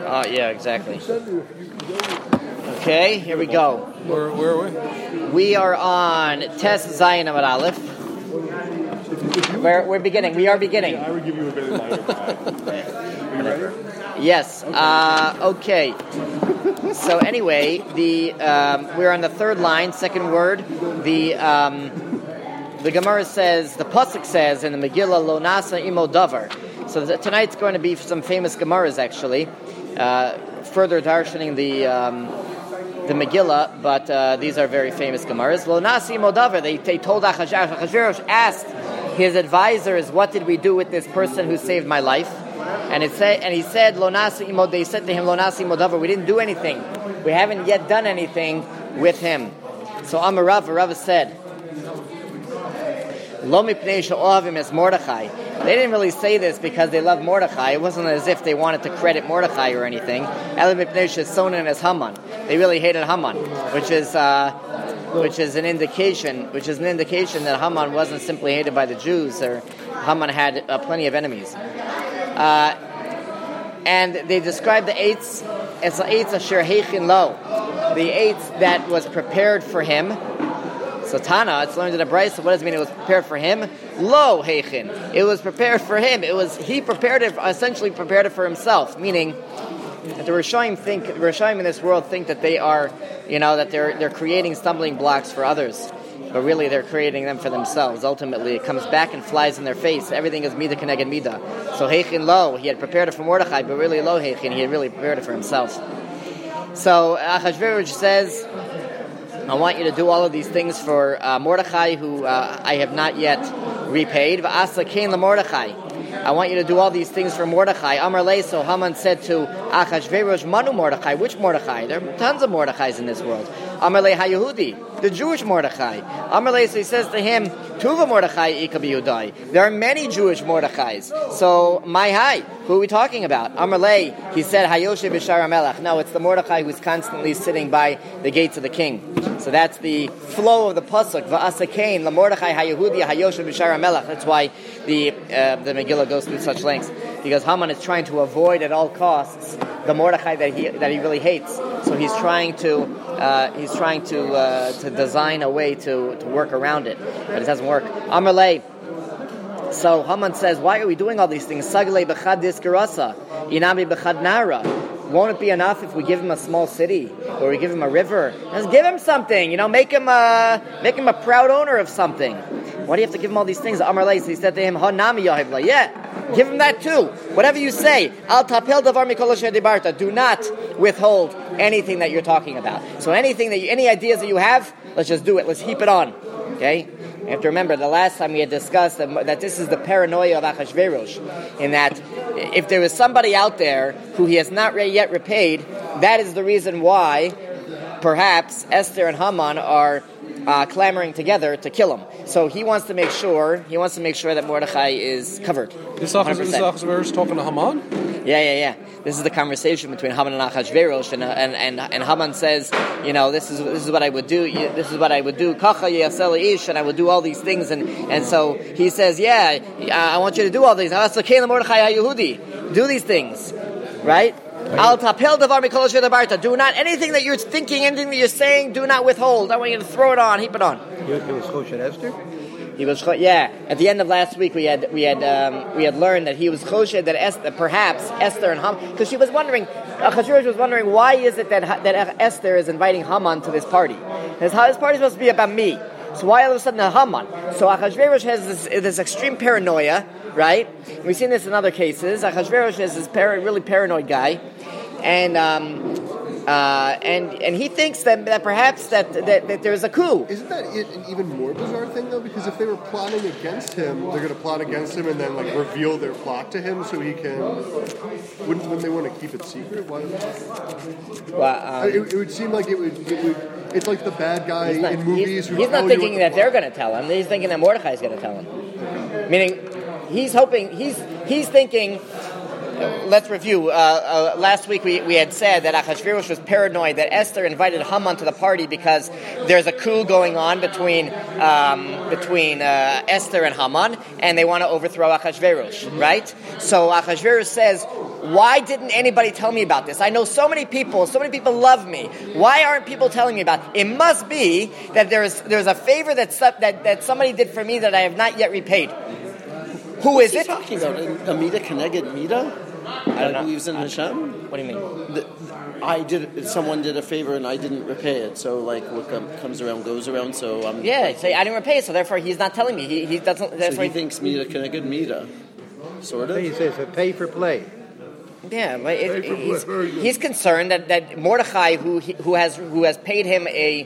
Oh, yeah, exactly. Okay, here we go. Where are we? We are on Tes Zayin Amud Aleph. We're beginning. We are beginning. I would give you a bit of minor Are you ready? Yes. Okay. So anyway, we're on the third line, second word. The Gemara says, the pasuk says in the Megillah, Lo nasa imo davar. So tonight's going to be some famous Gemaras actually, further darshaning the Megillah, but these are very famous Gemaras. Lo nasa imo davar. They told Achashverosh asked his advisors, what did we do with this person who saved my life? And he said, Lo nasa imo. They said to him, Lo nasa imo davar. We didn't do anything. We haven't yet done anything with him. So Amar Rav said, Lo mipnei she'ohavim es Mordechai. They didn't really say this because they love Mordechai. It wasn't as if they wanted to credit Mordechai or anything. Ela mipnei she'sonen es Haman. They really hated Haman, which is an indication that Haman wasn't simply hated by the Jews, or Haman had plenty of enemies. And they described the eitz as the eitz asher heichin lo, the eitz that was prepared for him. So Tana, it's learned in the Brisa. What does it mean? It was prepared for him. Lo heichin, it was prepared for him. He prepared it, essentially prepared it for himself. Meaning that the Rishonim in this world think that they are, that they're creating stumbling blocks for others. But really, they're creating them for themselves. Ultimately, it comes back and flies in their face. Everything is midah keneged midah. So heichin lo, he had prepared it for Mordechai, but really lo heichin, he had really prepared it for himself. So Achashverosh says, I want you to do all of these things for Mordechai, who I have not yet repaid. V'asa kein leMordechai. I want you to do all these things for Mordechai. Amar lei, so Haman said to Achashverosh, Manu Mordechai, which Mordechai? There are tons of Mordechais in this world. Amar lei HaYehudi, the Jewish Mordechai. Amar lei, so he says to him, Tuva Mordechai ika b'Yudai. There are many Jewish Mordechais. So, my hai, who are we talking about? Amar lei, he said, Hayoshe b'Shar HaMelech. No, it's the Mordechai who's constantly sitting by the gates of the king. So that's the flow of the pasuk. Va'asa kein leMordechai HaYehudi Hayoshe b'Shar HaMelech. That's why the Megillah goes through such lengths, because Haman is trying to avoid at all costs the Mordechai that he really hates. So he's trying to design a way to work around it, but it doesn't work. Amar lei. So Haman says, why are we doing all these things? Saglei b'chad diskarasa, inami b'chad nara. Won't it be enough if we give him a small city, or we give him a river? Just give him something, make him a proud owner of something. Why do you have to give him all these things? Amar lei, so he said to him, Hanami yahivla. Yeah, give him that too. Whatever you say. Al tapel davar mikol asher dibarta. Do not withhold anything that you're talking about. So any ideas that you have, let's just do it. Let's heap it on. Okay? You have to remember, the last time we had discussed that this is the paranoia of Achashverosh, in that if there is somebody out there who he has not yet repaid, that is the reason why perhaps Esther and Haman are clamoring together to kill him. So he wants to make sure that Mordechai is covered. This Achashverosh talking to Haman? Yeah. This is the conversation between Haman and Achashverosh, and Haman says, this is what I would do. This is what I would do. Kacha yasel ish, and I would do all these things. And so he says, I want you to do all these. Do these things, right? Al tapel davar mikol asher dibarta. Do not, anything that you're thinking, anything that you're saying, do not withhold. I want you to throw it on, heap it on. He was Choshen Esther? He was, at the end of last week, we had learned that he was choshed that perhaps Esther and Haman, because she was wondering, Achashverosh was wondering, why is it that Esther is inviting Haman to this party? This party is supposed to be about me. So why all of a sudden Haman? So Achashverosh has this extreme paranoia, right? We've seen this in other cases. Achashverosh is this really paranoid guy, and he thinks that perhaps that there's a coup. Isn't that an even more bizarre thing, though? Because if they were plotting against him, they're going to plot against him and then reveal their plot to him, so he can. Wouldn't they want to keep it secret? Why? Well, it would seem like it would. It's like the bad guy in movies. He's not thinking that they're going to tell him. He's thinking that Mordechai's going to tell him. Meaning, he's hoping. He's thinking. Let's review. Last week we had said that Achashverosh was paranoid that Esther invited Haman to the party because there's a coup going on between Esther and Haman, and they want to overthrow Achashverosh, right? So Achashverosh says, Why didn't anybody tell me about this? I know so many people love me. Why aren't people telling me about it? It must be that there's a favor that somebody did for me that I have not yet repaid. Who is it? Talking about Amida Keneged Mida? I believes in Hashem. What do you mean? Someone did a favor and I didn't repay it. So like what comes around goes around. So I'm. Yeah, say I didn't repay it, so therefore he's not telling me. He doesn't. So he thinks Mida Keneged Mida. Sort of. He says a pay for play. Yeah, but he's concerned that Mordechai, who has paid him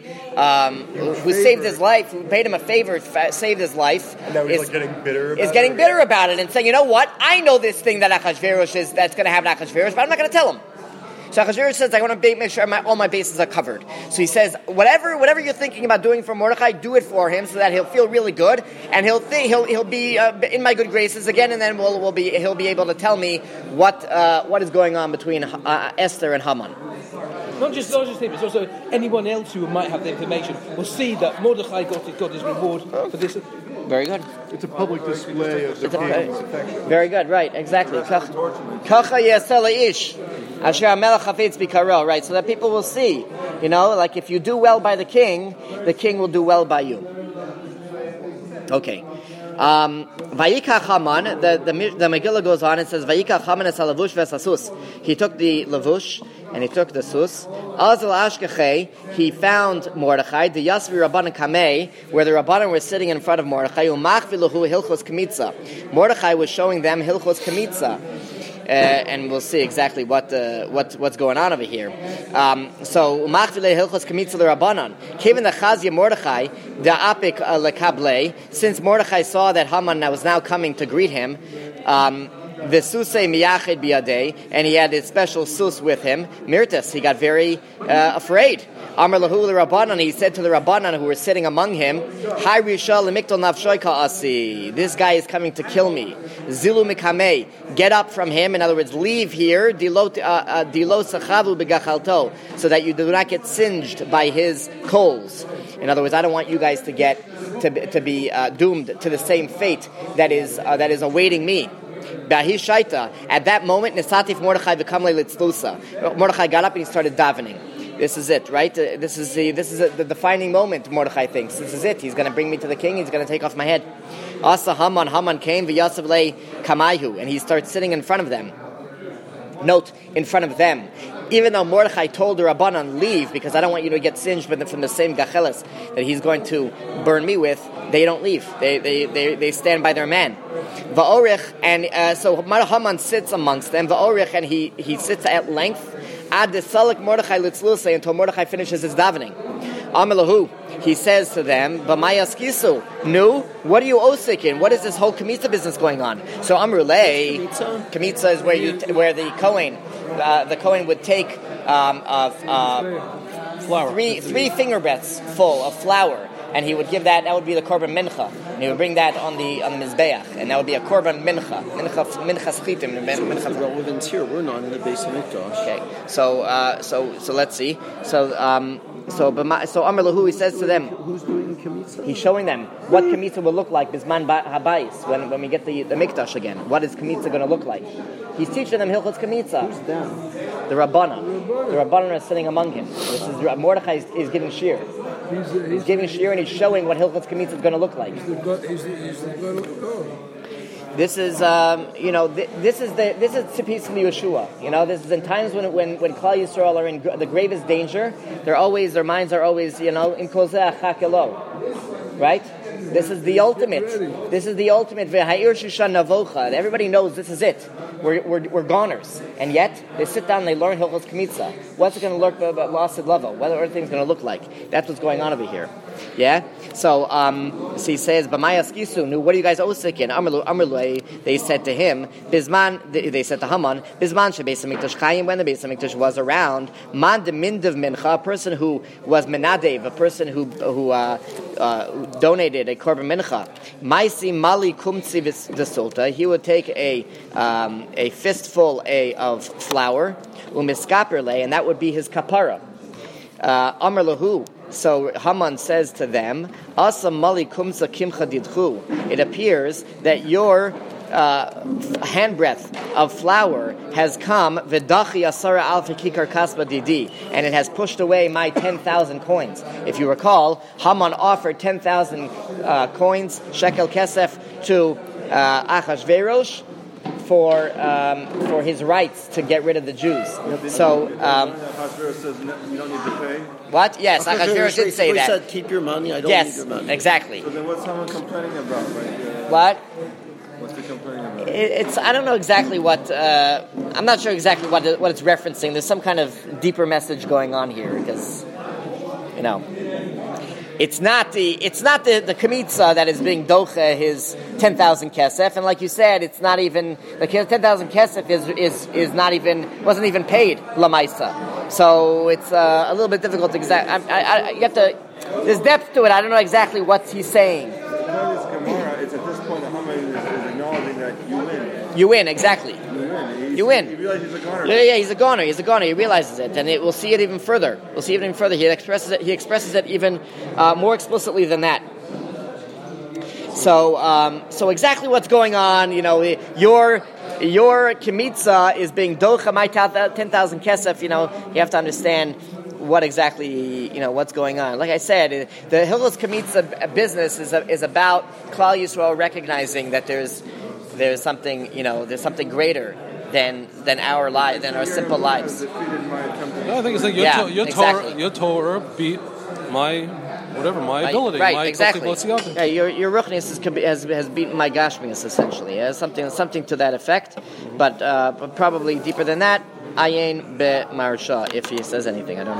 who saved his life, who paid him a favor, saved his life, and now he's getting bitter about it and saying, you know what, I know this thing that Achashverosh that's going to happen to Achashverosh, but I'm not going to tell him. So Achashverosh says, I want to make sure all my bases are covered. So he says, whatever you're thinking about doing for Mordechai, do it for him so that he'll feel really good, and he'll be in my good graces again, and then he'll be able to tell me what is going on between Esther and Haman. Not just him, it's also anyone else who might have the information will see that Mordechai got his reward for this. Very good. It's a public display of the king's affection. Very good, right, exactly. Kacha yaseh ish asher hamelech chafetz bikaro, right, so that people will see, like if you do well by the king will do well by you. Okay. Vayikach Haman, the Megillah goes on and says, Vayikach Haman es halavush v'esasus. He took the lavush and he took the sus. Azal ashkechei, he found Mordechai, the Yasvi Rabbanan Kamei, where the Rabbanan were sitting in front of Mordechai, umachviluhu hilchos kamitza. Mordechai was showing them hilchos kamitza. And we'll see exactly what's going on over here. So umachvile hilchos kamitza l'Rabbanan. Given the Chazia Mordechai, the apik lekable, since Mordechai saw that Haman was now coming to greet him, the susei miyached biyadei, and he had his special sus with him. Mirtas, he got very afraid. Amar lahu l'Rabbanan, he said to the Rabbanan who were sitting among him, Hai risha l'miktol nafshoy ka'asi. This guy is coming to kill me. Zilu mikamei, get up from him. In other words, leave here. Dilo sachavu begachalto, so that you do not get singed by his coals. In other words, I don't want you guys to be doomed to the same fate that is awaiting me. At that moment, Nesatif Mordechai v'kamle litzlusa. Mordechai got up and he started davening. This is it, right? This is the defining moment. Mordechai thinks this is it. He's going to bring me to the king. He's going to take off my head. Asa Haman came v'yasav le kamayhu, and he starts sitting in front of them. Note, in front of them. Even though Mordechai told the Rabbanan, leave, because I don't want you to get singed from the same gacheles that he's going to burn me with, they don't leave. They stand by their man. Va'orich, and so Haman sits amongst them, Va'orich, and he sits at length, ad desalik Mordechai litzlusei, until Mordechai finishes his davening. Amelahu, he says to them, B'mayas kisu, nu, what are you osik in? What is this whole kamitza business going on? So Amrulei, kamitza is where the Kohen would take flour, three finger breadths full of flour, and he would give that would be the korban mincha, and he would bring that on the mizbeach, and that would be a korban mincha schitim. Mincha relevance here. We're not in the base of Mikdash. Okay, so let's see. So Amar Lahu, he says to them, who's doing kamitza? He's showing them what kamitza will look like bisman habayis when we get the mikdash again. What is kamitza going to look like? He's teaching them hilchos kamitza. Who's them? The Rabbanan. The Rabbanan are sitting among him. This is Mordechai is giving shir. He's giving shir and he's showing what hilchos kamitza is going to look like. This is, this is Tzipis Yeshua. This is in times when Klal Yisrael are in the gravest danger. Their minds are always, in Kozeh Achakelo, right? This is the ultimate. V'ha'ir Shushan Navocha. Everybody knows this is it. We're goners, and yet they sit down and they learn Hilchos Kamitza. What's it going to look about Lost level? What are things going to look like? That's what's going on over here. Yeah. So he says, "B'mayas kisu, what are you guys osik in?" Amrulei, they said to him, "Bisman." They said to Haman, "Bisman shebeis hamikdash chayim." When the Beis Hamikdash was around, man de mindav mincha, a person who was menadev, a person who donated a korban mincha. Maisi mali kumtzi v'sulta. He would take a fistful of flour, umiskaperle, and that would be his kapara. Amar lahu. So Haman says to them, "Asa mali kumsa kimcha didchu." It appears that your handbreadth of flour has come, v'dachi asara alf kikar kasba didi, and it has pushed away my 10,000 coins. If you recall, Haman offered 10,000 coins, shekel kesef, to Achashverosh for his rights to get rid of the Jews. So, Achashverosh says you don't need to pay. what? Yes, Achashverosh did say that. He said, keep your money, I don't need your money. Yes, exactly. So then what's someone complaining about? What? What's he complaining about? It's I don't know exactly what I'm not sure exactly what it's referencing. There's some kind of deeper message going on here because it's not the Kmitza that is being docha his 10,000 kesef, and like you said, it's not even the 10,000 kesef wasn't even paid lamaisa. So it's a little bit difficult to you have to. There's depth to it. I don't know exactly what he's saying. It's at this point that Haman is acknowledging that you win. You win, exactly. You win. He realizes he's a goner. Yeah, he's a goner. He's a goner. He realizes it, and we'll see it even further. He expresses it even more explicitly than that. So exactly what's going on? Your kimitza is being docha my 10,000 kesef. You have to understand what exactly what's going on. Like I said, the Hilchos Kmitza business is about Klal Yisrael recognizing that there's something there's something greater than our lives, than our simple lives. I think it's like your Torah beat my ability. Right, exactly. Yeah, your ruchnius has beaten my gashmius essentially. It has something to that effect, but probably deeper than that. Ayin be marsha, if he says anything, I don't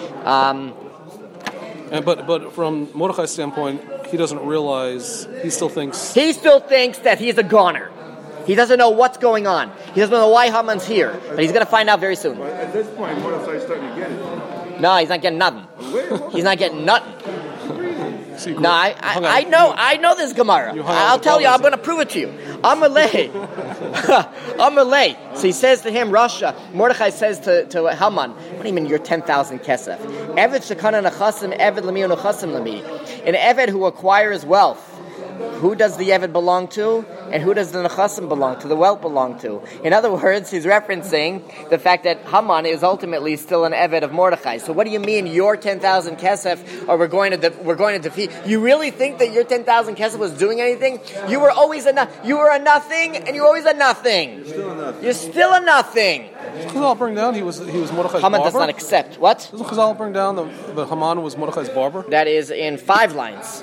know. But from Mordechai's standpoint, he doesn't realize. He still thinks that he's a goner. He doesn't know what's going on. He doesn't know why Haman's here, but he's going to find out very soon. But at this point, Mordechai's starting to get it. No, he's not getting nothing. He's not getting nothing. No, I know this Gemara. I'll tell you. I'm going to prove it to you. Amalei. So he says to him, Mordechai says to Haman, what do you mean you're 10,000 kesef? Eved shekana nechasim, eved lemi u'nechasim lemi. An eved who acquires wealth, who does the eved belong to? And who does the nechasim belong to? The wealth belong to? In other words, he's referencing the fact that Haman is ultimately still an eved of Mordechai. So what do you mean your 10,000 kesef, or we're going to defeat? You really think that your 10,000 kesef was doing anything? You were always you were a nothing, and you're always a nothing. You're still a nothing. Does Chazal bring down he was Mordechai's Haman barber? does not accept. What? Doesn't Chazal bring down the Haman was Mordechai's barber? That is in 5 lines.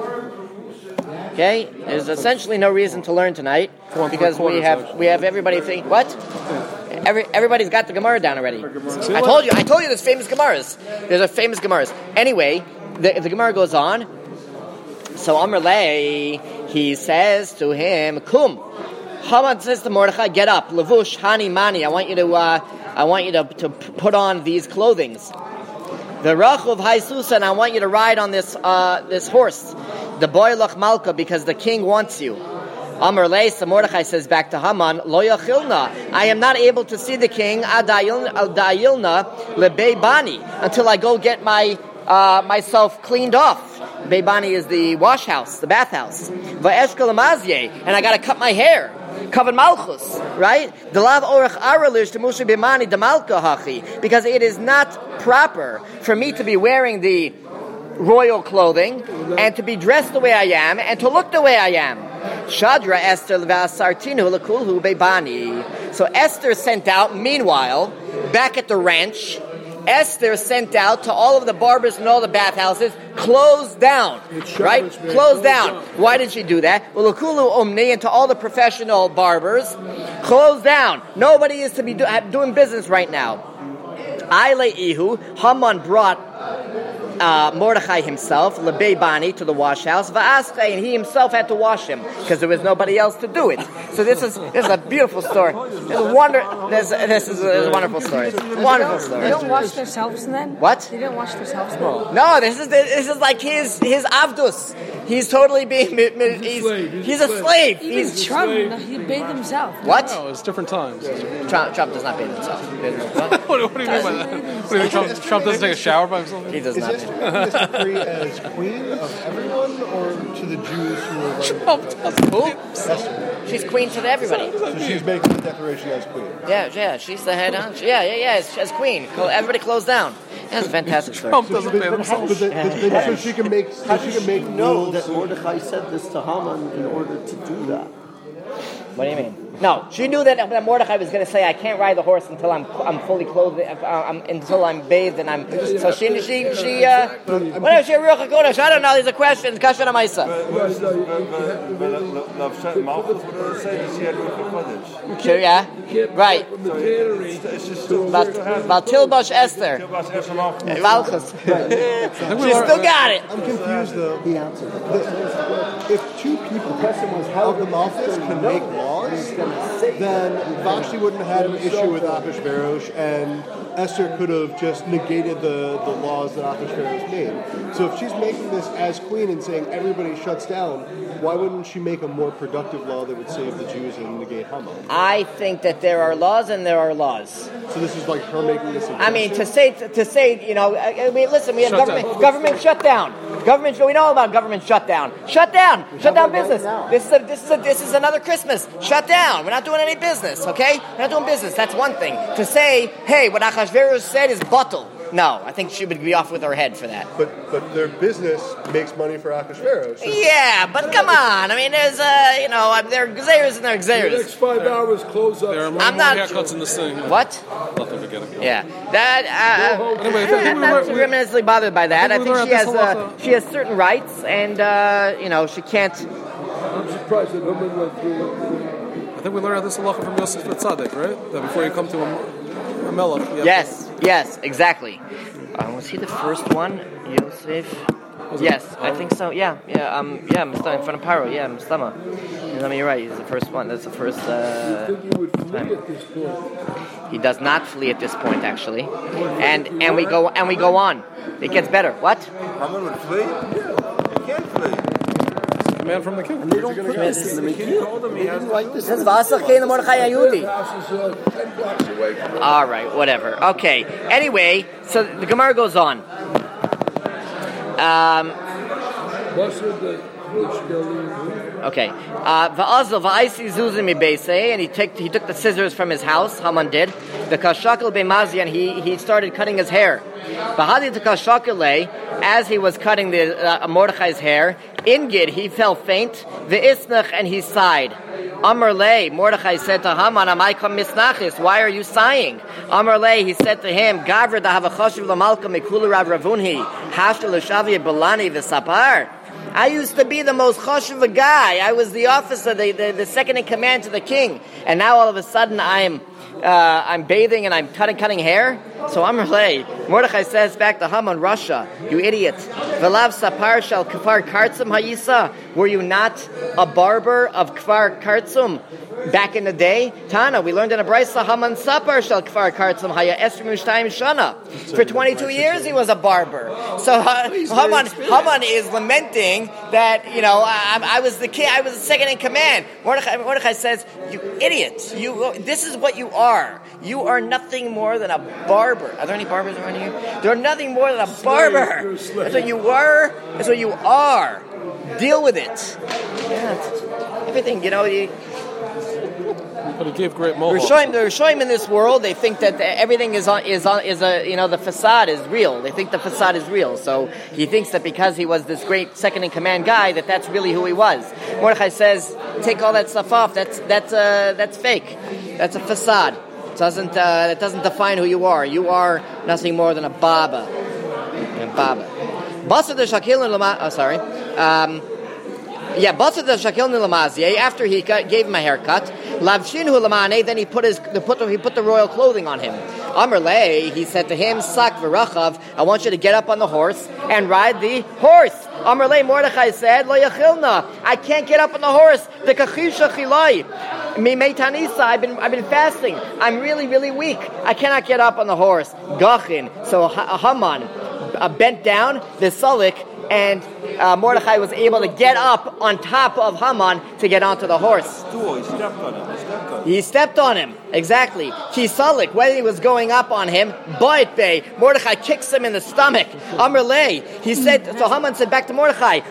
Okay, there's essentially no reason to learn tonight because we have everybody think what? Everybody's got the Gemara down already. I told you there's famous Gemaras. There's a famous Gemaras. Anyway, the Gemara goes on. So Amr Lei, he says to him, Kum. Haman says to Mordechai, get up, Lavush, Hani, Mani. I want you to put on these clothings. The Rachuv Haisusa, and I want you to ride on this horse, the Boilach Malka, because the king wants you. Amr Leisa, Mordechai says back to Haman, Lo Yachilna, I am not able to see the king, Adayilna Lebei Bani, until I go get myself cleaned off. Beibani is the wash house, the bathhouse. Va'eshkel Amazye, and I got to cut my hair. Kavan Malchus, right? Delav orach aralish to Moshe Bimani Demalka Hachi, because it is not proper for me to be wearing the royal clothing and to be dressed the way I am and to look the way I am. Shadra Esther Levasartinu Lakulhu Bebani. So Esther sent out, meanwhile, back at the ranch, Esther sent out to all of the barbers and all the bathhouses, close down, right? Close down. Why did she do that? Well, Lakulu Omni, and to all the professional barbers, close down. Nobody is to be doing business right now. Aile Ihu, Haman brought Mordechai himself, Lebei Bani, to the wash house, Va'asche, and he himself had to wash him because there was nobody else to do it. So this is a beautiful story. This is a wonderful story. Wonderful story. They don't wash themselves then? What? They don't wash themselves then? No, this is like his avdus. He's totally being he's a slave. Even Trump, he bathed himself. What? No, it's different times. Trump does not bathe himself. What do you mean by that? What do you think Trump doesn't take a shower by himself? He does not. this decree as queen of everyone, or to the Jews who are Who? She's queen to everybody. So she's making the declaration as queen. Yeah, she's the head on. Yeah, as queen. Everybody close down. That's a fantastic story. Trump doesn't pay themselves. So she can make. How did she know rules. that Mordechai said this to Haman in order to do that? What do you mean? No, she knew that Mordechai was going to say, "I can't ride the horse until I'm fully clothed, until I'm bathed, and I'm." So she whatever she Ruach HaKodesh. I don't know. These are questions. Kasher Amaisa. Yeah, right. About Tilbosh Esther. Valchus. She still got it. I'm confused though. If two people of the office can make laws, then Vashti wouldn't have had an issue with Ahasuerus, and Esther could have just negated the laws that Ahasuerus made. So if she's making this as queen and saying everybody shuts down, why wouldn't she make a more productive law that would save the Jews and negate Haman? I think that there are laws and there are laws. So this is like her making this. I mean, to say, listen, we have government shutdown. We know about government shutdown. Shut down business. This is another Christmas. Shut down. We're not doing any business, okay? We're not doing business. That's one thing. To say, hey, what Achashverosh said is batel. No, I think she would be off with her head for that. But their business makes money for Achashverosh. So yeah, but come on. I mean, there's there are gzeiros and there are gzeiros. The next 5 hours close up. There are more haircuts in the city. What? Nothing to get it. Yeah, that I'm not tremendously bothered by that. I think she has certain rights, and she can't. I'm surprised that women went through. I think we learned this halacha from Yosef Tzaddik, right? That before you come to a melech. Yes, exactly. Was he the first one, Yosef? Yes, I think so. Yeah. Mustama in front of Paro. Yeah, Mustama. You're right. He's the first one. That's the first. You think he would flee at this point? He does not flee at this point, actually, and we go on. It gets better. What? Haman would flee? Yeah, he can't flee. Man from the king. And they don't put this in the Megillah. They didn't write this. This is Vasach Kein Mordechai Yehudi. All right, whatever. Okay. Anyway, so the Gemara goes on. Okay. And he took the scissors from his house. Haman did. The kashakal be'mazi, and he started cutting his hair. As he was cutting the Mordechai's hair, Ingid, he fell faint. Ve'isnach, and he sighed. Amar lei, Mordechai said to Haman, Amaykam misnachis, why are you sighing? Amar lei, he said to him, Gavra da havachashiv lamalka mikulu rav ravunhi, hashta l'shavia belani v'sapar. I used to be the most chashuv guy. I was the officer, the second in command to the king, and now all of a sudden I'm bathing and I'm cutting hair. So Amar lei, Mordechai says back to Haman, Russia, you idiot. V'lav sapar shel kfar kartzum hayisa. Were you not a barber of kfar kartzum back in the day? Tana, we learned in a brayso, Haman sapar shel kfar kartzum haya esrim shtayim shana. For 22 years he was a barber. So Haman is lamenting that I was the king, I was the second in command. Mordechai says, you idiot. This is what you are. You are nothing more than a barber. Are there any barbers around here? They're nothing more than a barber. That's what you were. That's what you are. Deal with it. Yeah, everything, But he gave great mohawks. The Rishonim in this world, they think that everything is the facade is real. They think the facade is real. So he thinks that because he was this great second in command guy, that's really who he was. Mordechai says, take all that stuff off. That's fake. That's a facade. That doesn't define who you are. You are nothing more than a baba. After he gave him a haircut, then he put the royal clothing on him. Amar lei, he said to him, Sak v'rachav, I want you to get up on the horse and ride the horse. Amar lei, Mordechai said, Lo yachilna, I can't get up on the horse. The kachisha chilai. Meitanisa, I've been fasting. I'm really, really weak. I cannot get up on the horse. Gachin. So Haman bent down the sulik, and Mordechai was able to get up on top of Haman to get onto the horse. He stepped on He stepped on him. Exactly. Kisalik, when he was going up on him, Mordechai kicks him in the stomach. Amr Lei. He said, so Haman said back to Mordechai,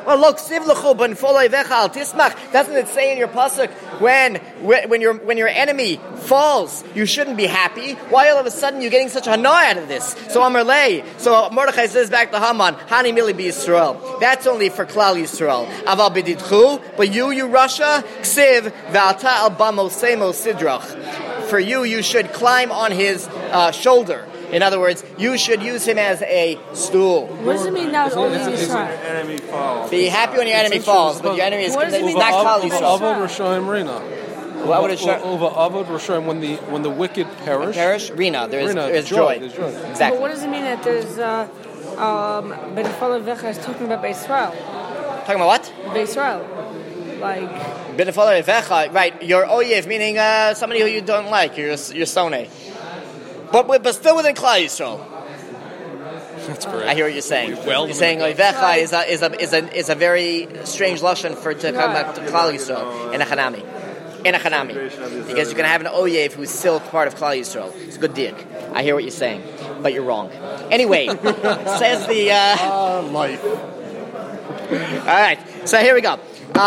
doesn't it say in your pasuk, when your enemy falls, you shouldn't be happy? Why all of a sudden you're getting such a hana out of this? So Amr Lei. So Mordechai says back to Haman, Hani Mili Bi Yisrael. That's only for Klal Yisrael. Aval Bididchu, but you Russia, Ksiv, V'ata al Bamo Semo Sidrach. For you should climb on his shoulder. In other words, you should use him as a stool. What does it mean now? Enemy falls. Be happy when your enemy falls, but your enemy is not Klal Yisrael. Avod Rishayim Rina. What would it show? Over Avod Rishayim, when the wicked perish. Rina, there is joy. There's joy. Exactly. But what does it mean that there's Ben Fala Vecha is talking about Beisrael? Talking about what? Beisrael. Like B'nefala Vecha, right? Your oyev, meaning somebody who you don't like. You're soneh. But still within Klal Yisrael. That's correct. I hear what you're saying. You're saying oivecha is a very strange lashon for to come back to Klal Yisrael in a chanami. Because you can have an oyev who's still part of Klal Yisrael. It's a good dick. I hear what you're saying, but you're wrong. Anyway, says the life. All right, so here we go.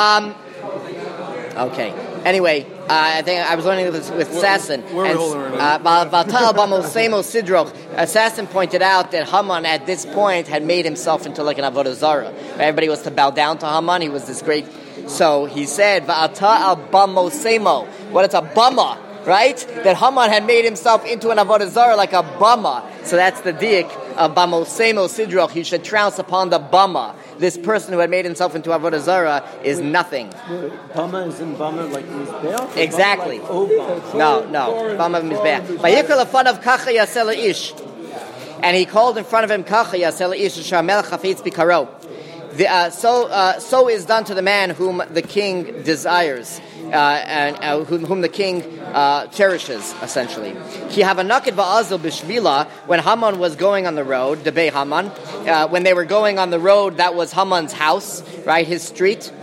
Okay. Anyway, I think I was learning this with Sasson. Sasson pointed out that Haman at this point had made himself into like an avodah zarah. Everybody was to bow down to Haman. He was this great. So he said, "Va'ata al bamo semo." What it's a bama, right? That Haman had made himself into an avodah zarah like a bama. So that's the diak of bamo semo sidroch. He should trounce upon the bama. This person who had made himself into avodah zarah is nothing. Bama is in Bama like Mizbeach? Exactly. Like No. Bama Mizbeach. Vayikra lefan of kacha yasel ish, and he called in front of him kacha yasel ish shamel chafetz bikaro. So is done to the man whom the king desires, and whom the king cherishes, essentially. Ki havanakid va'azil b'shvila, when Haman was going on the road, debei Haman, when they were going on the road, that was Haman's house, right, his street.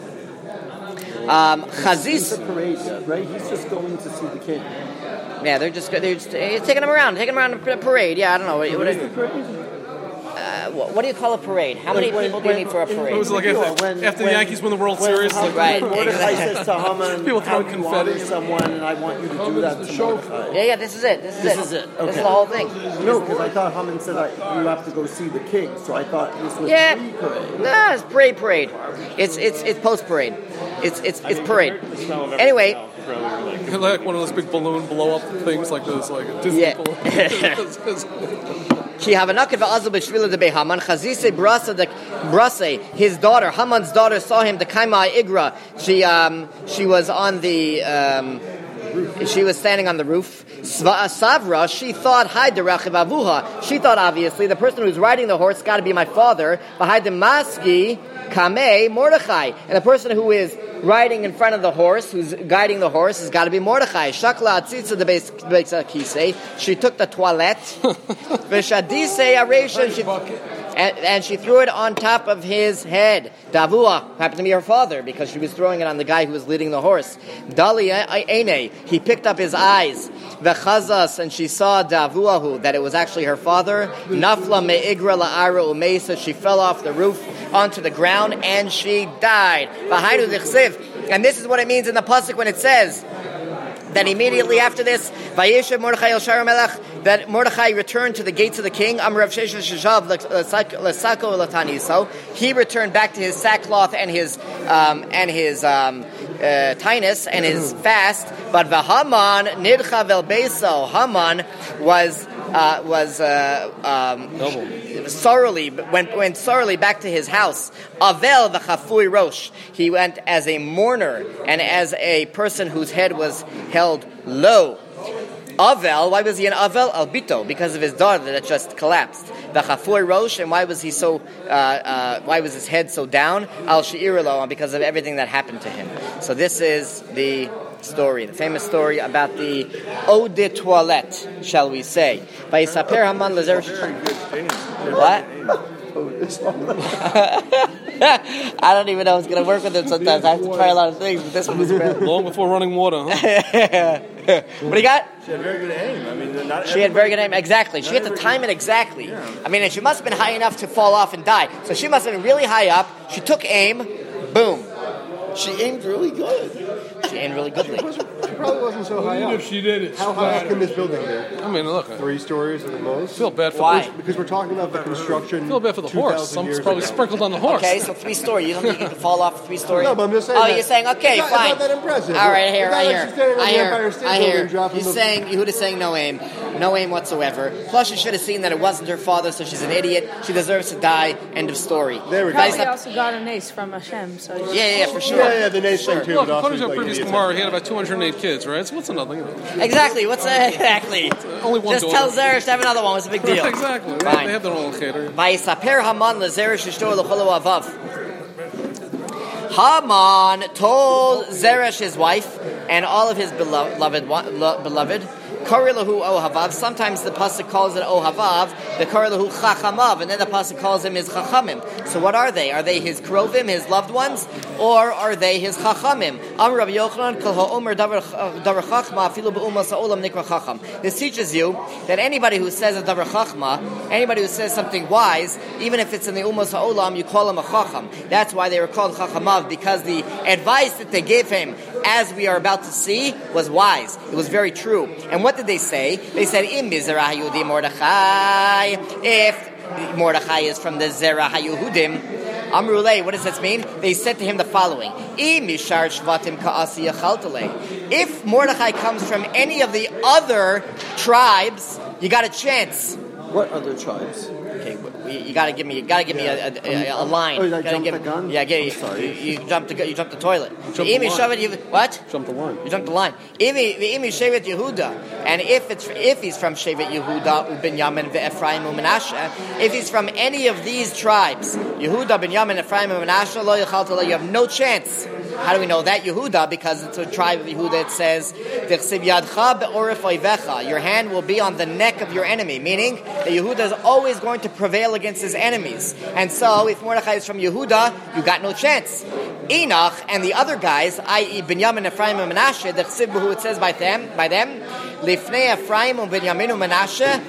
Chazis. The parade, right? He's just going to see the king. Yeah, they're just taking him around a parade. Yeah, I don't know. What is the parade? What do you call a parade? How many people do you need for a parade? It was like after the Yankees win the World Series. Right. Mordechai says to Haman, people throw confetti. Someone, and I want you to do that to Mordechai. Yeah, this is it. This is it. Okay. This is the whole thing. No, because I thought Haman said you have to go see the king, so I thought this was pre-parade. No, it's parade. It's post parade. It's parade. Anyway. Like one of those big balloon blow up things like this, like a Disney balloon. Ki havanakid va'azil b'shvila debei Haman chazise brase. His daughter, Haman's daughter, saw him. The kaima igra. She was on the. She was standing on the roof. Savra, she thought, hi derachiv avuha. She thought, obviously, the person who's riding the horse got to be my father. Behind the maski kamei Mordechai, and the person who is riding in front of the horse, who's guiding the horse, has got to be Mordechai. Shakla atzitza de beis kisei. She took the toilet. V'shadisei aresha. And she threw it on top of his head. Davua happened to be her father because she was throwing it on the guy who was leading the horse. Dali eine, he picked up his eyes. V'chazas, and she saw Davuahu, that it was actually her father. Nafla me'igra la'ara umeisa, she fell off the roof onto the ground and she died. V'haidu dichsiv, and this is what it means in the pasuk when it says that immediately after this, Vayeshev Mordechai el Shara Melech, that Mordechai returned to the gates of the king. Amrav Shesha Sheshav Lesako Lataniso. He returned back to his sackcloth and his tinus and his fast. But Vahaman Nidcha Vel Beso. Haman was went sorrowly back to his house. Avel v'chafui rosh. He went as a mourner and as a person whose head was held low. Avel, why was he an Avel? Albito, because of his daughter that just collapsed. V'chafui rosh, and why was he so? Why was his head so down? Al she'irilo, because of everything that happened to him. So this is the story, the famous story about the eau de toilette, shall we say? By Yisaper Haman Lezer. What? I don't even know if it's going to work with him sometimes. I have to try a lot of things, but this one was better. Long before running water, huh? What do you got? She had very good aim. I mean, she had very good aim. Exactly. She had to time it exactly. Yeah. I mean, and she must have been high enough to fall off and die. So she must have been really high up. She took aim. Boom. She aimed really good. She aimed really goodly. She probably wasn't so high up. If she did it. How high up can this building be? I mean, look. 3 stories at the most? Feel bad for Why? Because we're talking about the construction. Feel bad for the horse. Something's probably sprinkled on the horse. Okay, so 3-story. You don't think you can fall off 3-story? No, but I'm just saying. Oh, you're saying, okay, it's fine. not that impressive. All right, here, It's not like she's standing on the Empire State Building dropping He's the- saying, Yehuda's saying no aim. No aim whatsoever. Plus, she should have seen that it wasn't her father, so she's an idiot. She deserves to die. End of story. There we go. Probably also got an ace from Hashem. So Yeah, for sure. Yeah, the nation Sure. too. Look, but also according to our like previous idiots. Gemara, he had about 208 kids, right? So what's another? Exactly. What's exactly? Only one Just daughter. tell Zeresh to have another one. It's a big deal. Exactly. Fine. They have their own cater. Vayisaper Haman leZeresh Ishto l'cholo avav. Haman told Zeresh his wife and all of his beloved. Kari lahu ohavav. Sometimes the pasuk calls it ohavav. The kari lahu chachamav, and then the pasuk calls him his chachamim. So what are they? Are they his krovim, his loved ones, or are they his chachamim? Amar Rabbi Yochanan kol ha'omer davar chachma afilu be'umas ha'olam nikra chacham. This teaches you that anybody who says a davar chachma, anybody who says something wise, even if it's in the umas ha'olam, you call him a chacham. That's why they were called chachamav, because the advice that they gave him, as we are about to see, was wise. It was very true. And what did they say? They said, Im Mizrah Yehudi Mordechai. If Mordechai is from the Zerah HaYehudim, Amrulei, what does this mean? They said to him the following: if Mordechai comes from any of the other tribes, you got a chance. What other tribes? Okay, you gotta give me a line. Oh, you gotta jumped give, the gun? Yeah, I'm sorry. you jumped the toilet. Jumped the line. What? Jump the line. You jumped the line. Imi Shevet Yehuda, and if he's from Shevet Yehuda, Binyamin, Ephraim, Menashe, if he's from any of these tribes, Yehuda, Binyamin, Ephraim, Menashe, Lo Yechalta, you have no chance. How do we know that? Yehuda, because it's a tribe of Yehuda. It says, your hand will be on the neck of your enemy, meaning that Yehuda is always going to prevail against his enemies. And so, if Mordechai is from Yehuda, you got no chance. Enoch and the other guys, i.e. Binyamin, Ephraim, and Menashe, the Chsiv, who it says by them, Lifnei Ephraim and Binyamin and Menashe,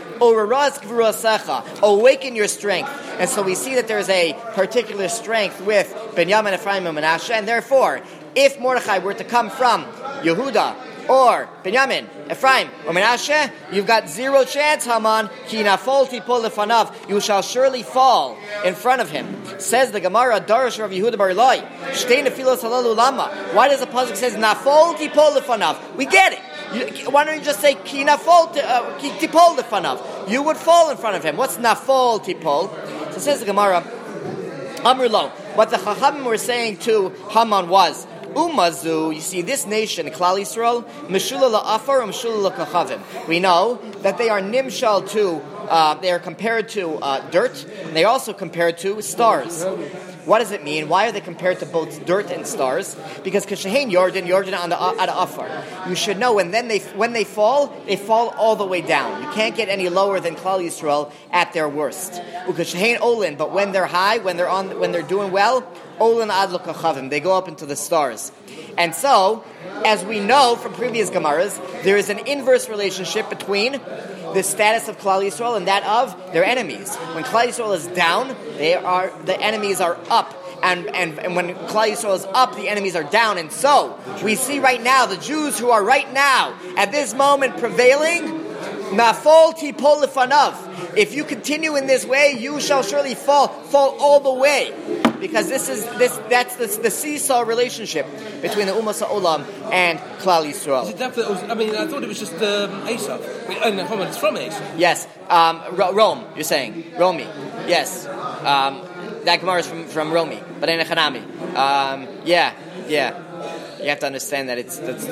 awaken your strength. And so we see that there's a particular strength with Binyamin, Ephraim, and Menashe, and therefore, if Mordechai were to come from Yehuda or Binyamin, Ephraim, or Menashe, you've got zero chance, Haman. Ki nafol tipol lefanav. You shall surely fall in front of him. Says the Gemara, Darash Rav Yehuda bar Eloi, Shtei nefilos halalu lama. Why does the pasuk says nafol tipol lefanav? We get it. Why don't you just say ki nafol tipol lefanav? You would fall in front of him. What's nafol tipol? So says the Gemara, Amrlo. What the Chachamim were saying to Haman was, Umazu, you see, this nation, Klal Yisrael, Meshula la'afar and Meshula la'kachavim. We know that they are nimshal to, they are compared to dirt, and they are also compared to stars. What does it mean? Why are they compared to both dirt and stars? Because Kashahin Yordan on the Afar. You should know when they fall all the way down. You can't get any lower than Klal Yisrael at their worst. Ukashahin Olin, but when they're high, when they're doing well, Olin ad lokachavim, they go up into the stars. And so, as we know from previous Gemaras, there is an inverse relationship between the status of Klal Yisrael and that of their enemies. When Klal Yisrael is down, the enemies are up. And when Klal Yisrael is up, the enemies are down. And so, we see right now, the Jews who are right now, at this moment, prevailing, Nafol tipol lefanav. If you continue in this way, you shall surely fall all the way. Because that's the seesaw relationship between the Umas HaOlam and Klal Yisrael. Is it that I thought it was just Esav. Haman is from Esav. Yes. Rome, you're saying. Romi. Yes. That Gemara is from Romi. But in Echanami. Yeah. You have to understand that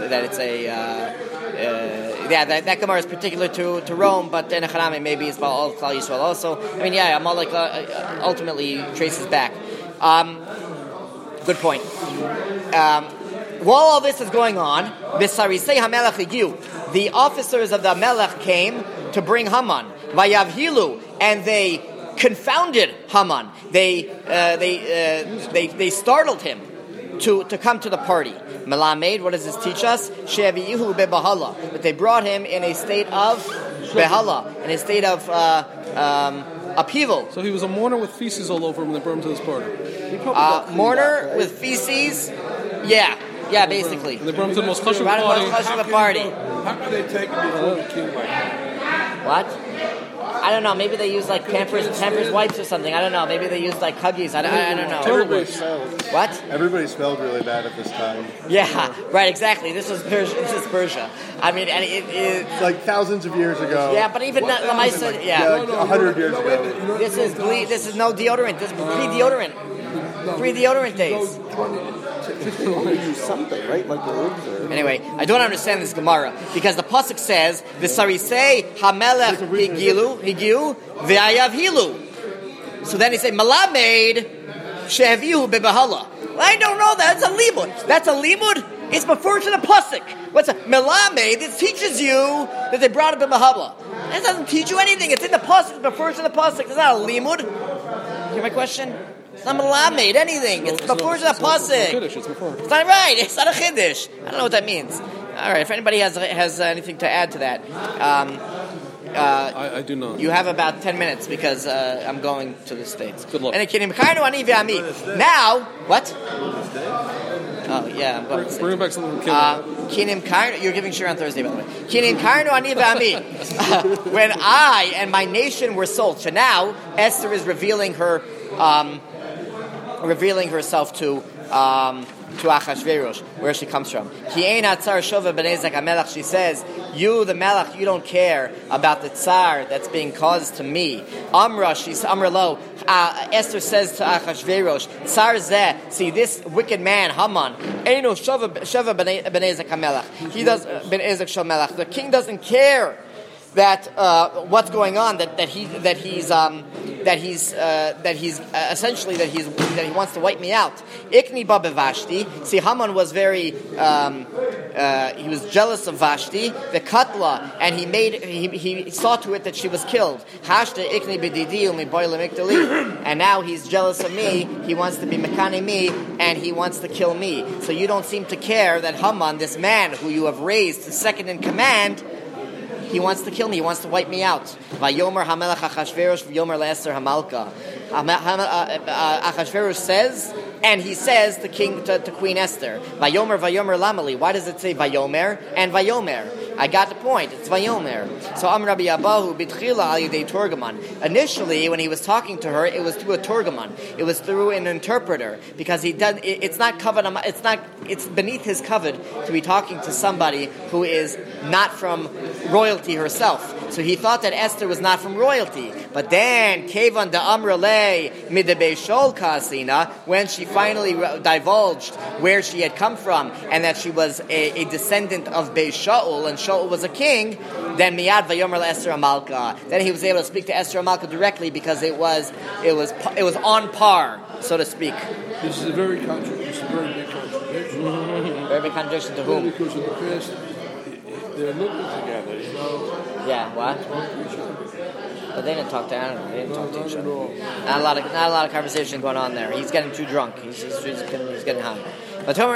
that Gemara is particular to Rome, but in Echanami maybe it's about all of Klal Yisrael also. I mean, yeah, Amalek ultimately traces back. Good point. While all this is going on, the officers of the Melech came to bring Haman. Vayavhilu, and they confounded Haman. They startled him to come to the party. Melamed, what does this teach us? She'avihu bebahala. That they brought him in a state of behala, in a state of upheaval. So he was a mourner with feces all over him when they brought him to this party. Mourner with feces, yeah, basically. And they brought him to the most chashuv party. How can they take him before the king? What? I don't know. Maybe they use like Pampers wipes or something. I don't know. Maybe they used like Huggies. I don't know. Everybody smelled. What? Everybody smelled really bad at this time. Yeah, right. Exactly. This is Persia. I mean, and it's like thousands of years ago. Yeah, but even Lamaisa, like 100 years ago. This is no deodorant. This is pre-deodorant. Pre-deodorant days. Something, right? Like herbs or... Anyway, I don't understand this Gemara because the pasuk says the Sarisei Hamelech Higiu V'ayav Hilu. So then he say Malamed She'avihu Bebahala. I don't know that. That's a limud. That's a limud. It's before to the pasuk. What's a Melamed? This teaches you that they brought up Bebahala. It doesn't teach you anything. It's in the pasuk. It's before to the pasuk. It's not a limud. You hear my question? It's not Melamed, anything. It's before the pasuk. It's not right. It's not a chiddush. I don't know what that means. All right. If anybody has anything to add to that, I do not. You have about 10 minutes because I'm going to the States. Good luck. Now, what? Oh yeah, bring it back something. Kinim Karnu, you're giving shir on Thursday, by the way. Kinim Karnu ani v'ami. When I and my nation were sold. So now Esther is revealing herself to Achashverosh, where she comes from. She says, you, the Melech, you don't care about the tsar that's being caused to me. Amra lo. Esther says to Achashverosh, Tsar zeh, see this wicked man, Haman, Eino shava b'nei zek HaMelech. He does b'nei zek shel Melech. The king doesn't care that what's going on, that he wants to wipe me out. Ikni ba b'Vashti. See, Haman was very he was jealous of Vashti, the Katla, and he saw to it that she was killed. Hashta ikni b'didi u'miboyle mikdali. And now he's jealous of me. He wants to be mekane me, and he wants to kill me. So you don't seem to care that Haman, this man who you have raised to second in command, he wants to kill me. He wants to wipe me out. Vayomer Hamelech Achashverosh v'yomer le'Esther Hamalka. Achashverosh says, and he says to Queen Esther, Vayomer Lamali. Why does it say Vayomer and Vayomer? I got the point. It's Vayomer. So Am Rabbi Abahu B'tchila Al Yidei Turgaman. Initially, when he was talking to her, it was through a Turgaman. It was through an interpreter because it's not covered. It's beneath his covet to be talking to somebody who is not from royalty herself. So he thought that Esther was not from royalty. But then, Kevan da Amrale Midabei Shol Kasina, when she finally divulged where she had come from and that she was a descendant of Beis Shaul, and Shaul was a king, then Miyad Vayomer Esther Amalka. Then he was able to speak to Esther Amalka directly because it was on par, so to speak. This is a very big contradiction. Very big contradiction to whom? Because in the past, they're living together, you know. Yeah, what? But they didn't talk to. I don't know. They didn't talk to each other. Not a lot of conversation going on there. He's getting too drunk. He's getting high. But Tomer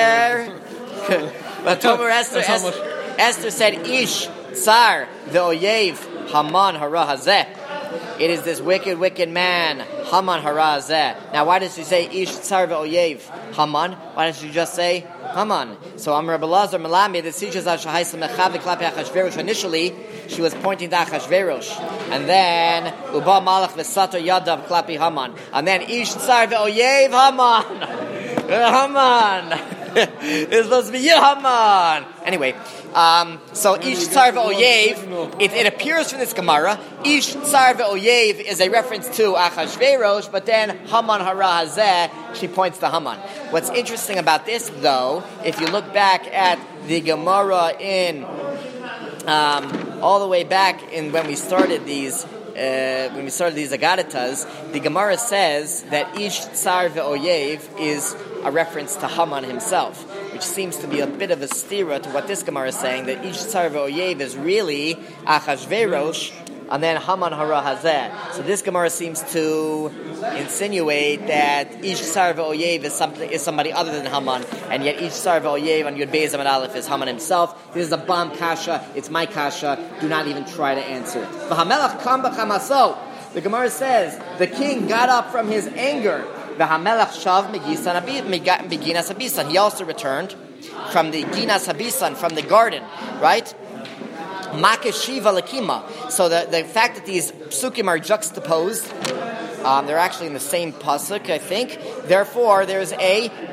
Esther. Esther said, "Ish tsar ve'oyev Haman hara hazeh." It is this wicked man, Haman hara hazeh. Now, why does she say Ish tsar ve'oyev Haman? Why doesn't she just say Haman? So Amar Belazar Melami, the teaches us Achashverosh. Initially, she was pointing to Achashverosh, and then Uba Malach v'Sato Yadav Klapi Haman, and then Ish Tsar ve'Oyev Haman. Haman. It's supposed to be Haman. Anyway, so Ish Tsar ve'Oyev, it appears from this Gemara, Ish Tsar ve'Oyev is a reference to Achashverosh, but then Haman hara hazeh, she points to Haman. What's interesting about this, though, if you look back at the Gemara in all the way back in when we started these Agaritas, the Gemara says that Ish Tsar ve'Oyev is a reference to Haman himself, which seems to be a bit of a stira to what this Gemara is saying, that Ish Tsar ve'Oyev is really Achashverosh and then Haman hara hazeh. So this Gemara seems to insinuate that each sar v'oyev is somebody other than Haman, and yet each sar v'oyev on Yud Beis Amud Aleph is Haman himself. This is a bomb kasha. It's my kasha. Do not even try to answer it. V'hamelach kam b'chamaso. The Gemara says the king got up from his anger. V'hamelach shav meginas habisan. He also returned from the ginas habisan, from the garden, right? Makeshiva lakima. So the fact that these psukim are juxtaposed, they're actually in the same pasuk, I think. Therefore, there is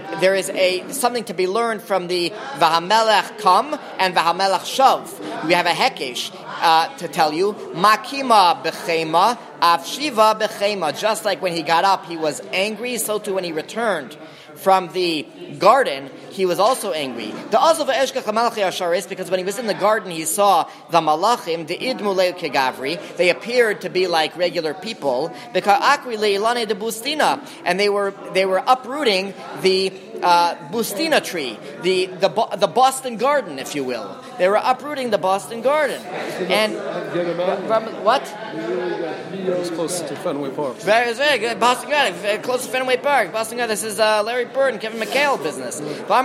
a something to be learned from the V'hamelech kam and V'hamelech shav. We have a hekesh to tell you makima b'chema avshiva b'chema. Just like when he got up, he was angry. So too when he returned from the garden, he was also angry. The Azov Eshkach HaMalachi Asharis, because when he was in the garden, he saw the Malachim, the Idmulei Kegavri. They appeared to be like regular people. Because Akri Leilane de Bustina, and they were uprooting the Bustina tree, the Boston garden, if you will. They were uprooting the Boston garden. And what? It was close to Fenway Park. Very good. Boston garden, close to Fenway Park. Boston garden. This is Larry Bird and Kevin McHale business.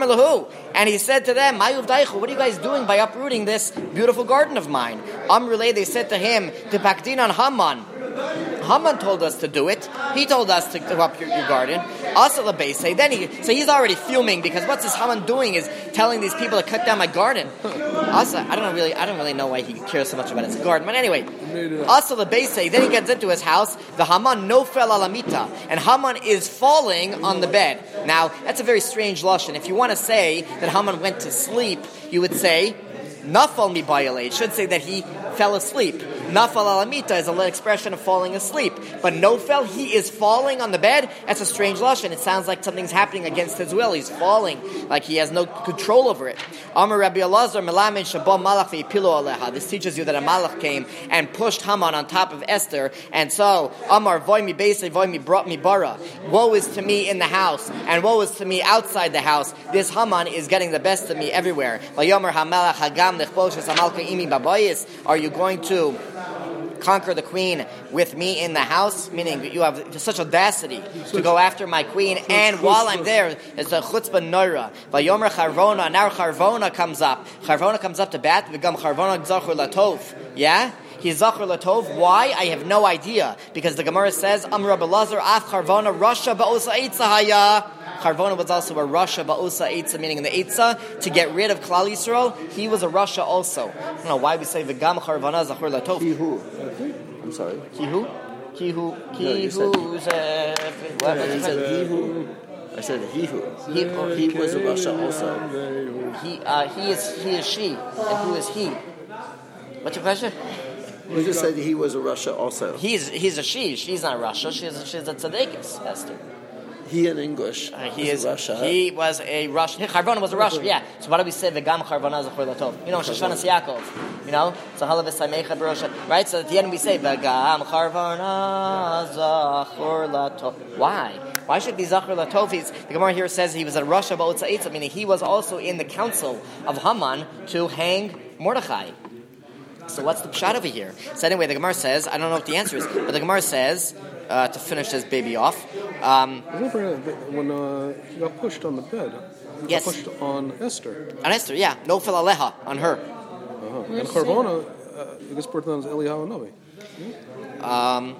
And he said to them, Mayuv Daichu, what are you guys doing by uprooting this beautiful garden of mine? Amrulay, they said to him, to Pakdin on Haman. Haman told us to do it. He told us to up your garden. Also, so he's already fuming because what's this Haman doing is telling these people to cut down my garden. Also, I don't really know why he cares so much about his garden. But anyway, also the Beisei, then he gets into his house. The Haman nofel alamita, and Haman is falling on the bed. Now that's a very strange lashon. If you want to say that Haman went to sleep, you would say nafal mi bayale. It should say that he fell asleep. Nafal alamita is an expression of falling asleep. But nofel, he is falling on the bed. That's a strange lashon. It sounds like something's happening against his will. He's falling, like he has no control over it. Amar Rabbi Elazar melamed shabam malach ve'ipilo aleha. This teaches you that a malach came and pushed Haman on top of Esther. And so, Amar voy mi beisei, voy mi brought mi bara. Woe is to me in the house, and woe is to me outside the house. This Haman is getting the best of me everywhere. Vayomer hamelach hagam nechboshes hamalka imi babayis. Are you going to conquer the queen with me in the house? Meaning you have such audacity to go after my queen, and while I'm there, it's a chutzpah noira. Vayomer Charvona, now Charvona comes up. Charvona comes up to bat. V'gam Charvona gzachur latov. Yeah? He's Zachar Latov. Why? I have no idea. Because the Gemara says, Amr Belazar af Charvona Rasha ba'osa eitza haya. Charvona was also a Rasha ba'osa eitza, meaning in the eitza, to get rid of Klal Yisrael. He was a Rasha also. I don't know why we say V'gam Charvona Zachar Latov. He who? I'm sorry. He who? He who? He who? I said he who. He was a Rasha also. He is she. And who is he? What's your question? You just said he was a Rasha also. He's a she. She's not Rasha. She's a tzaddikus, Esther. He in English. He was a Rasha. Charvona was a Rasha. Yeah. So why do we say v'gam Charvona zachor latov? You know, Shoshanas Yaakov. You know, so halav v'sameicha b'rosha. Right. So at the end we say v'gam Charvona zachor latov. Why? Why should it be zachor latov? The Gemara here says he was a Rasha ba'otza eitza, meaning he was also in the council of Haman to hang Mordechai. So what's the pshat over here? So anyway, the Gemara says, I don't know what the answer is, but the Gemara says, to finish this baby off, when he got pushed on the bed, he got pushed on Esther. On Esther, yeah. Nofel aleha, on her. And Charvona, I guess put down as Eliyahu Hanavi.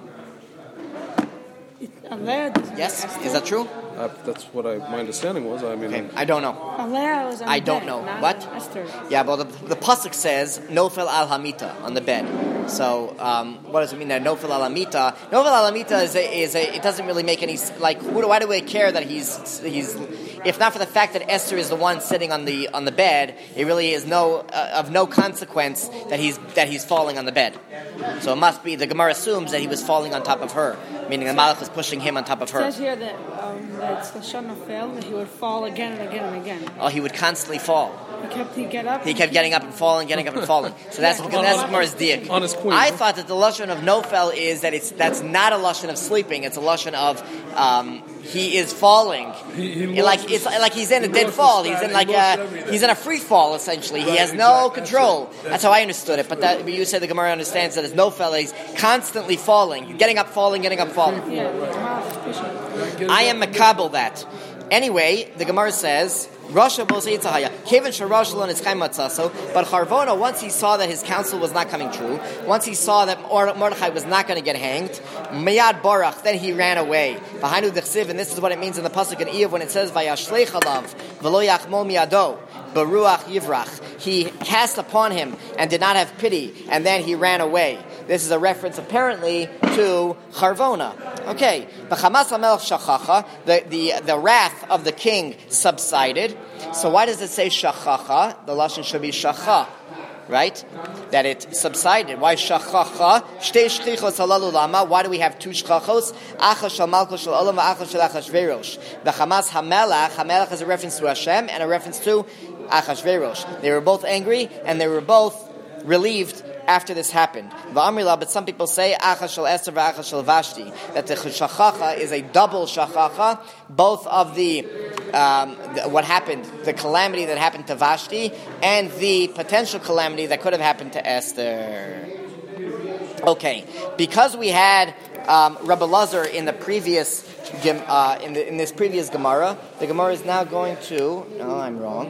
Yes, is that true? That's what my understanding was. I mean, okay. I don't know. I don't know. What? Esther. Yeah, well, the pasuk says nofel al hamita, on the bed. So, what does it mean that nofel al hamita? Nofel al hamita is a. It doesn't really make any like. Why do we care that he's? If not for the fact that Esther is the one sitting on the bed, it really is of no consequence that he's falling on the bed. So it must be the Gemara assumes that he was falling on top of her, meaning the Malach was pushing him on top of her. It says here that it's Lashon Nofel, that he would fall again and again and again. Oh, he would constantly fall. He kept getting up and falling, getting up and falling. So that's Gemara's diak. On his point. I thought that the lashon of nofel is that that's not a lashon of sleeping. It's a lashon of he is falling. It's like he's in a dead fall. He's in he's in a free fall essentially. He has no control. That's how I understood it. But you said the Gemara understands that as nofel, he's constantly falling, getting up, falling, getting up, falling. I am makabel that. Anyway, the Gemara says, Rasha Boseitzahaya, Kevin Sharashalon is Chaimatzaso, but Charvona, once he saw that his counsel was not coming true, once he saw that Mordechai was not going to get hanged, Mayad Barach, then he ran away. Behind Udechsiv, and this is what it means in the Pasuk in Iyov when it says, Vayashlech alav, V'lo yachmol miado, Baruach Yivrach. He cast upon him and did not have pity, and then he ran away. This is a reference apparently to Charvona. Okay, the wrath of the king subsided. So why does it say shachacha? The lashon should be shacha, right? That it subsided. Why shachacha? Shtei shchichos halalu lama. Why do we have two shchachos? Acha shel malchus shel olam, acha shel Achashverosh. The Hamas Hamelach is a reference to Hashem and a reference to Achashverosh. They were both angry and they were both relieved after this happened. But some people say Acha shel Esther v'Acha shel Vashti, that the shachacha is a double shachacha, both of the what happened, the calamity that happened to Vashti, and the potential calamity that could have happened to Esther. Okay, because we had Rabbi Lazar in the previous in this previous Gemara, the Gemara is now going to. No, I'm wrong.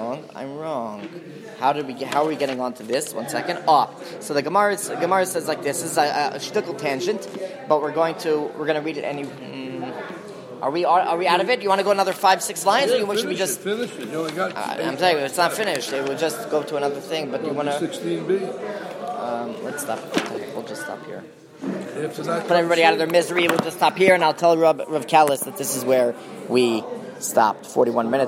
How are we getting onto this? 1 second. So the Gemara says like this. This is a shtickle tangent, but we're going to read it any. Are we out of it? You want to go another 5-6 lines, or should we just finish it? You only got. I'm saying it's not finished. It will just go to another thing. But you want to 16b. Let's stop. We'll just stop here. After that, put everybody out of their misery. We'll just stop here, and I'll tell Rav Kalis that this is where we stopped. 41 minutes.